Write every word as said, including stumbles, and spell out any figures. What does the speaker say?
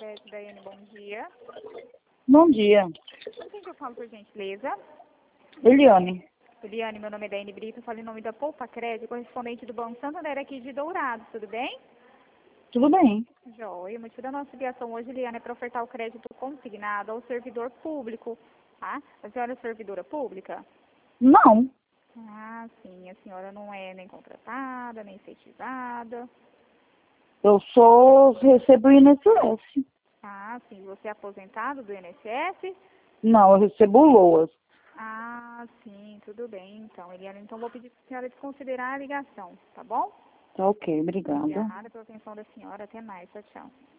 Crédito, Daiane, bom dia. Bom dia. Com quem que eu falo, por gentileza? Eliane. Eliane, meu nome é Daiane Brito, eu falo em nome da Poupa Crédito, correspondente do Banco Santander aqui de Dourados, tudo bem? Tudo bem? Joia, o motivo da nossa ligação hoje, Eliane, é para ofertar o crédito consignado ao servidor público, tá? A senhora é servidora pública? Não. Ah, sim, a senhora não é nem contratada, nem efetivada. Eu sou, recebo o I N S S. Ah, sim, você é aposentado do I N S S? Não, eu recebo LOAS. Ah, sim, tudo bem, então, Eliane. Então, vou pedir para a senhora desconsiderar a ligação, tá bom? Tá ok, obrigada. Obrigada pela atenção da senhora. Até mais. Tchau, tchau.